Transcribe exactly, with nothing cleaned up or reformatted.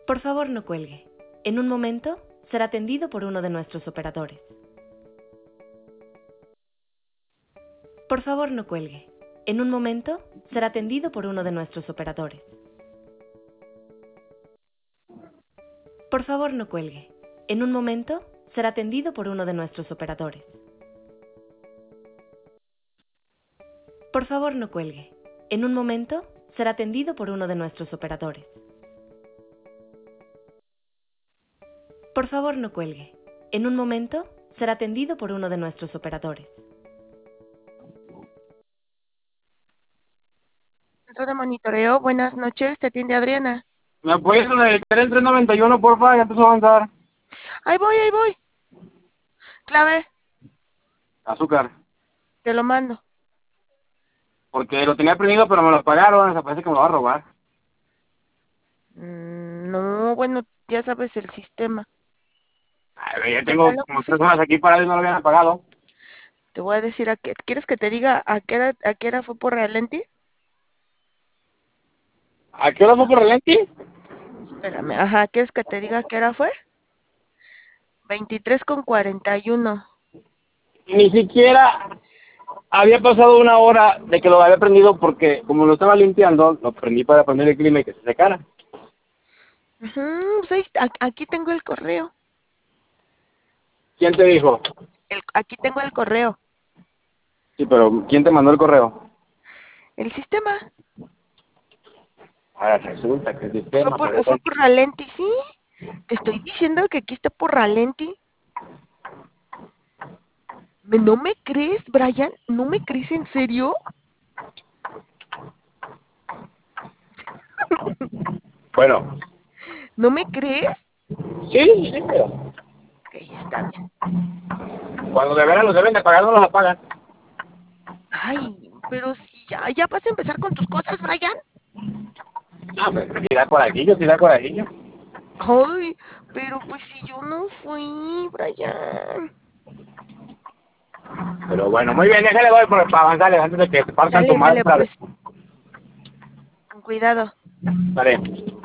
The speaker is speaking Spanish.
Por favor, no cuelgue. En un momento será atendido por uno de nuestros operadores. Por favor, no cuelgue. En un momento será atendido por uno de nuestros operadores. Por favor, no cuelgue. En un momento será atendido por uno de nuestros operadores. Por favor, no cuelgue. En un momento será atendido por uno de nuestros operadores. Por favor, no cuelgue. En un momento será atendido por uno de nuestros operadores. Centro de monitoreo, buenas noches, te atiende Adriana. ¿Me apoyas con el tres noventa y uno, porfa? Ya empezó a avanzar. Ahí voy, ahí voy. Clave, Azúcar. te lo mando. Porque lo tenía prendido, pero me lo apagaron. O sea, parece que me lo va a robar. Mm, no, bueno, ya sabes el sistema. A ver, ya tengo Chécalo, como sí. tres horas aquí paradas y no lo habían apagado. Te voy a decir a qué. ¿Quieres que te diga a qué hora, a qué hora fue por Realenti? ¿A qué hora fue por Relenti? Espérame, ajá, ¿quieres que te diga a qué hora fue? Veintitrés con cuarenta y uno. Ni siquiera había pasado una hora de que lo había prendido porque como lo estaba limpiando, lo prendí para poner el clima y que se secara. Ujú, pues ahí, a- aquí tengo el correo. ¿Quién te dijo? El, aquí tengo el correo. Sí, pero ¿quién te mandó el correo? El sistema. Ahora resulta que el Fue sistema, pero por, fue por Ralenti, sí. Te estoy diciendo que aquí está por Ralenti. ¿Me- ¿No me crees, Brian? ¿No me crees en serio? bueno. ¿No me crees? Sí, sí, pero Ok, está bien. cuando de veras los deben de pagar, no los apagan. Ay, pero si ya, ya vas a empezar con tus cosas, Brian. No, pero si da corajillo, si da corajillo. Ay, pero pues si yo no fui, Brian. Pero bueno, muy bien, déjale voy por, para avanzarles antes de que te partan tu Sale, madre sale, otra vez. pues, con cuidado. Vale.